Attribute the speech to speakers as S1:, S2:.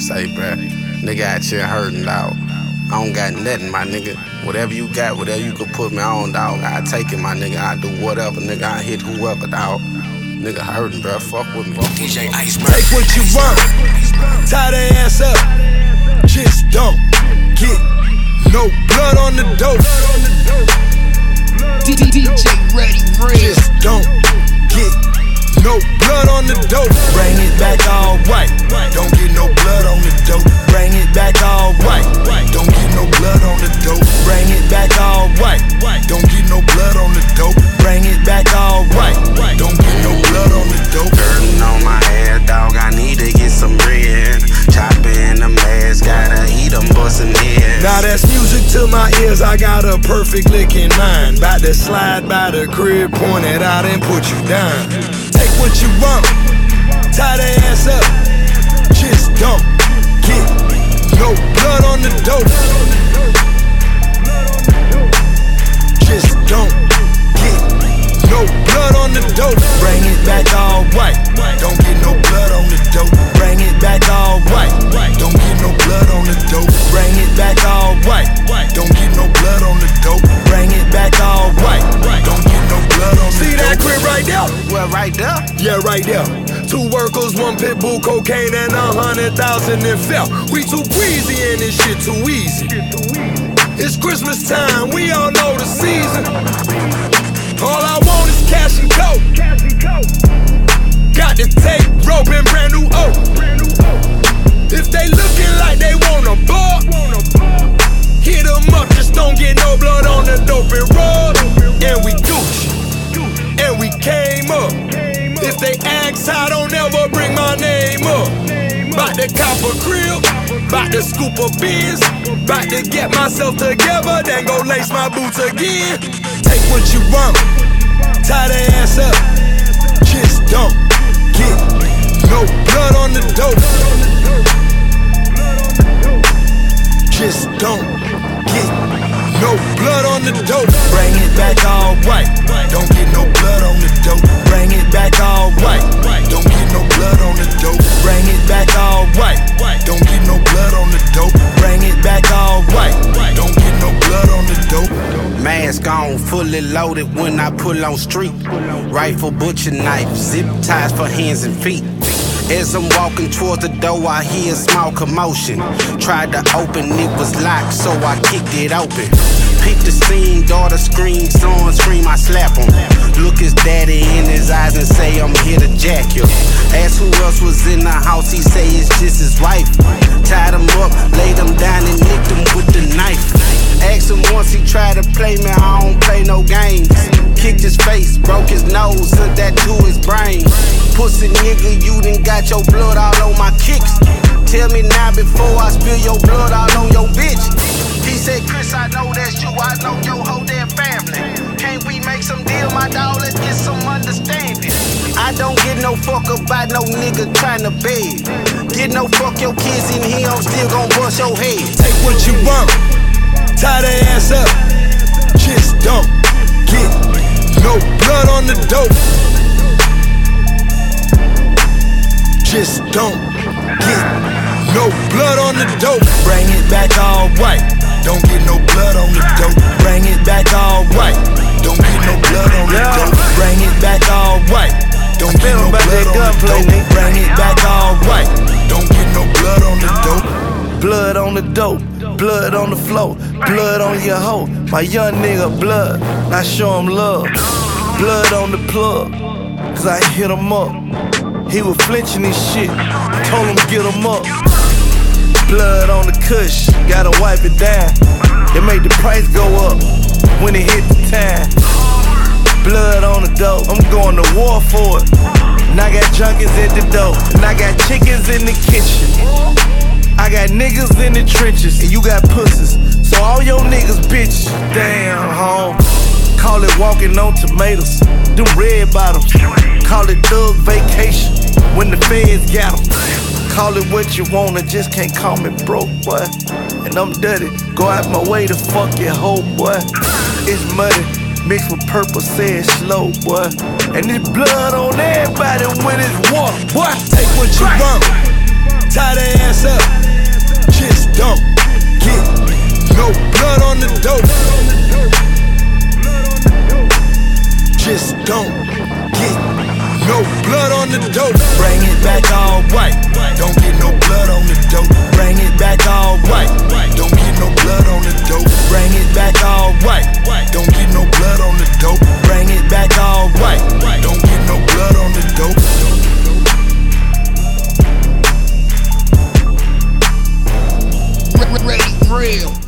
S1: say, bruh. Nigga out here hurting, dawg. I don't got nothing, my nigga. Whatever you got, whatever you could put me on, dawg, I take it, my nigga. I do whatever, nigga. I hit whoever, dawg. Nigga hurting, bruh. Fuck with me.
S2: DJ Iceberg.
S3: Take what you want, tie their ass up. Just don't get no blood on the dope.
S2: DJ Ready Real.
S3: Just don't get no blood on the dope. Bring it back all right. Don't get no blood on the dope. Bring it back all right. Don't get no blood on the dope. Bring it back all right. Don't get no blood on the dope. Bring it back all right. Don't get no blood on the dope.
S1: Burning on my ass, dawg. I need to get some bread. Chopping the mask, gotta eat them, bustin' heads.
S3: Now that's music to my ears. I got a perfect lick in mind. Bout to slide by the crib, point it out and put you down. Take what you want, tie their ass up. Just don't get no blood on the dope. Just don't get no blood on the dope. Bring it back all right. Don't get no blood on the dope. Bring it back all right. Don't get no blood on the dope. Bring it back all right. Don't get no blood on the dope. Bring it back all right. Don't get no blood on the dope. See that crib right there?
S1: Well, right there?
S3: Yeah, right there. 2 workers, 1 pit bull, cocaine, and 100,000 in fell. We too greasy and this shit too easy. It's Christmas time, we all know the season. All I want is cash and coke. Got the tape, rope, and brand new oak. If they looking like they want a buck, hit them up, just don't get no blood on the dope and roll. And we Gucci, and we came up. If they ask, I don't ever bring my name up. Bout to cop a crib, bout to scoop a biz, bout to get myself together, then go lace my boots again. Take what you want, tie their ass up. Just don't get no blood on the dope. Just don't get no blood on the dope. Bring it back all right. Don't get no blood on the dope. Bring it back all right. Don't get no blood on the dope. Bring it back all right. Don't get no blood on the dope. Bring it back all right. Don't get no blood on the dope.
S1: Mask on, fully loaded when I pull on street. Rifle, butcher knife, zip ties for hands and feet. As I'm walking towards the door, I hear a small commotion. Tried to open, it was locked, so I kicked it open. Peep the scene, daughter scream, son scream, I slap him. Look his daddy in his eyes and say, I'm here to jack you. Ask who else was in the house, he say it's just his wife. Tied him up, laid him down and nicked him with the knife. Asked him once, he tried to play me, I don't play no games. Kicked his face, broke his nose, sent that to his brain. Pussy nigga, you done got your blood all on my kicks. Tell me now before I spill your blood all on your bitch. He said, Chris, I know that's you, I know your whole damn family. Can't we make some deal, my dog, let's get some understanding. I don't get no fuck about no nigga tryna beg. Get no fuck your kids in here, I'm still gon' bust your head.
S3: Take what you want, tie their ass up. Just don't get no blood on the dope. Just don't get no blood on the dope. Bring it back all right. Don't get no blood on the dope. Bring it back all right. Don't get no blood on the dope. Bring it back all right. Don't get no blood on the dope. Bring it back all right. Don't get no blood on the dope.
S4: Blood on the dope, blood on the floor, blood on your hoe. My young nigga blood, I show him love. Blood on the plug, cause I hit him up. He was flinching his shit, told him get him up. Blood on the kush, gotta wipe it down. It made the price go up when it hit the time. Blood on the dope, I'm going to war for it. And I got junkies at the door, and I got chickens in the kitchen. I got niggas in the trenches, and you got pussies. So all your niggas bitches, damn home. Call it walking on tomatoes, them red bottoms. Call it thug vacation, when the feds got them. Call it what you want, and just can't call me broke, boy. And I'm dirty, go out my way to fuck your hoe, boy. It's muddy, mixed with purple, say it slow, boy. And it's blood on everybody when it's water, boy.
S3: Take what you want, tie their ass up. Don't get no blood on the dope. Bring it back all white. Don't get no blood on the dope.